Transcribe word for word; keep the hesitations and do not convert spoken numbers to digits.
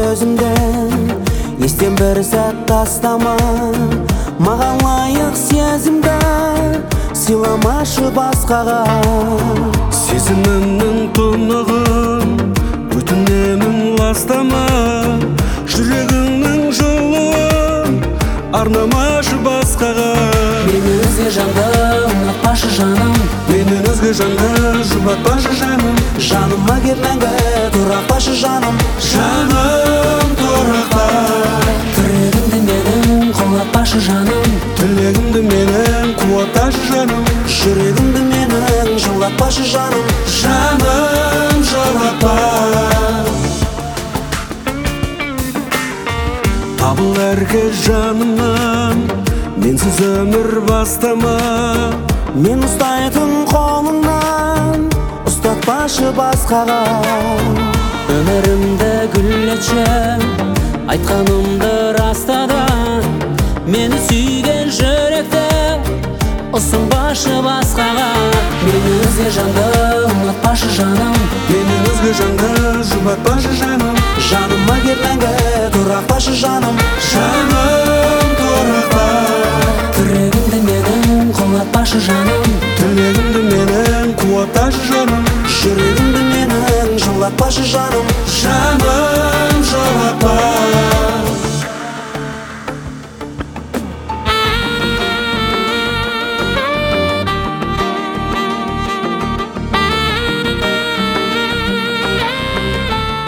көзімден, естен бір сәт тастама. Маған лайық сезімді сыйламашы басқаға. Сезімімнің тұнығын өтінемін ластама. Жүрегіңнің жылуын арнамашы басқаға. Мені өзге жанды ұнатпашы жаным, Менен өзге жанды жұбатпашы жаным. жаныма кеп мәңгі тұрақпашы жаным. Жаным тұрақта, Тірегімді менің қолатпашы жаным, тілегімді менің қуатташы жаным. жүрегімді менің жылатпашы жаным. Жаным жылатпа. Табыл әркез жанымнан, менсіз өмір бастама. Мен ұстайтын қолыңнан ұстатпашы басқаға. Өмірімді гүлдетші, айтқанымды растада. Мені сүйген жүректі ұсынбашы басқаға. Мені өзге жанды ұнатпашы жаным, Менен өзге жанды жұбатпашы жаным. жаныма кеп мәңгі тұрақпашы жаным. Жаным тұрақта, Тірегімді менің қолатпашы жаным, тілегімді менің қуатташы жаным. жүрегімді менің жылатпашы жаным. Жаным